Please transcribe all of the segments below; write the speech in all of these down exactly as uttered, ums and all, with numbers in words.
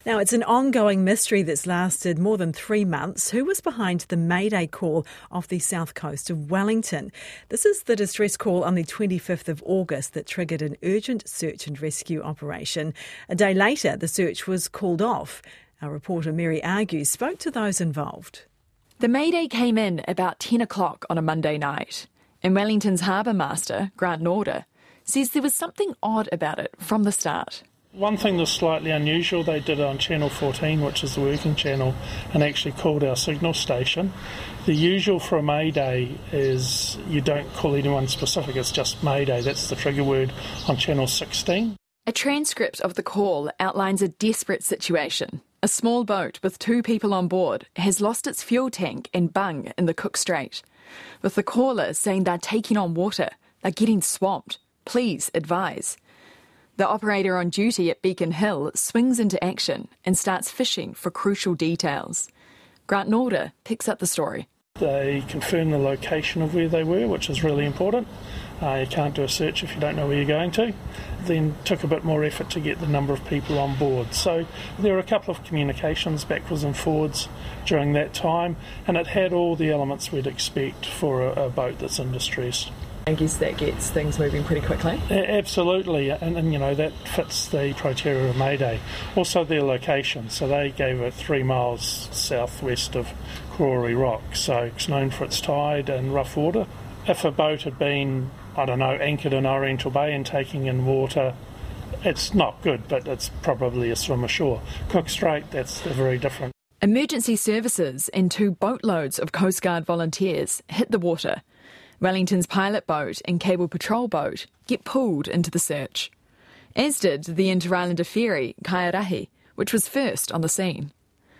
Now, it's an ongoing mystery that's lasted more than three months. Who was behind the Mayday call off the south coast of Wellington? This is the distress call on the twenty-fifth of August that triggered an urgent search and rescue operation. A day later, the search was called off. Our reporter Mary Argue spoke to those involved. The Mayday came in about ten o'clock on a Monday night, and Wellington's harbour master, Grant Norder, says there was something odd about it from the start. One thing that's slightly unusual, they did it on Channel fourteen, which is the working channel, and actually called our signal station. The usual for a Mayday is you don't call anyone specific, it's just Mayday, that's the trigger word on Channel sixteen. A transcript of the call outlines a desperate situation. A small boat with two people on board has lost its fuel tank and bung in the Cook Strait, with the caller saying they're taking on water, they're getting swamped, please advise. The operator on duty at Beacon Hill swings into action and starts fishing for crucial details. Grant Norder picks up the story. They confirm the location of where they were, which is really important. Uh, you can't do a search if you don't know where you're going to. Then took a bit more effort to get the number of people on board. So there were a couple of communications backwards and forwards during that time, and it had all the elements we'd expect for a, a boat that's in distress. I guess that gets things moving pretty quickly. Absolutely, and, and you know that fits the criteria of Mayday. Also their location, so they gave it three miles southwest of Crawley Rock, so it's known for its tide and rough water. If a boat had been, I don't know, anchored in Oriental Bay and taking in water, it's not good, but it's probably a swim ashore. Cook Strait, that's very different. Emergency services and two boatloads of Coast Guard volunteers hit the water. Wellington's pilot boat and cable patrol boat get pulled into the search, as did the Inter-Islander ferry Kairahi, which was first on the scene.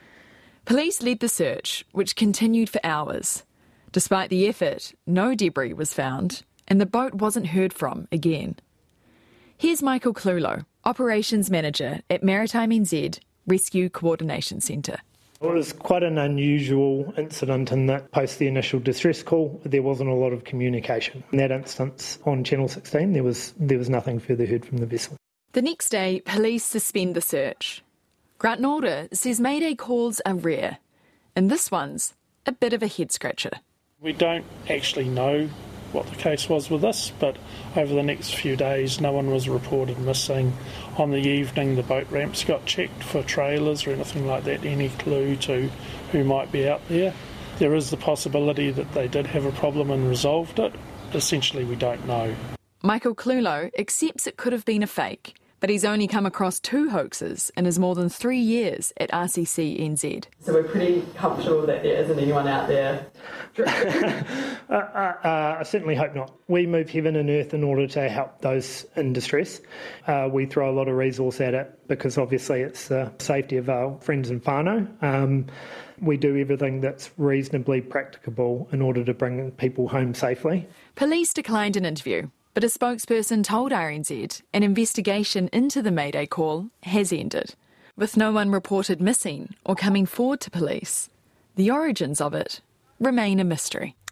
Police led the search, which continued for hours. Despite the effort, no debris was found, and the boat wasn't heard from again. Here's Michael Clulo, Operations Manager at Maritime N Z Rescue Coordination Centre. It was quite an unusual incident in that post the initial distress call, there wasn't a lot of communication. In that instance, on Channel sixteen, there was there was nothing further heard from the vessel. The next day, police suspend the search. Grant Norder says Mayday calls are rare, and this one's a bit of a head-scratcher. We don't actually know what the case was with this, but over the next few days no one was reported missing. On the evening the boat ramps got checked for trailers or anything like that, any clue to who might be out there. There is the possibility that they did have a problem and resolved it. Essentially we don't know. Michael Clulo accepts it could have been a fake, but he's only come across two hoaxes in his more than three years at R C C N Z. So we're pretty comfortable that there isn't anyone out there. uh, uh, uh, I certainly hope not. We move heaven and earth in order to help those in distress. Uh, we throw a lot of resource at it because obviously it's the safety of our friends and whānau. Um, we do everything that's reasonably practicable in order to bring people home safely. Police declined an interview, but a spokesperson told R N Z an investigation into the Mayday call has ended, with no one reported missing or coming forward to police. The origins of it remain a mystery.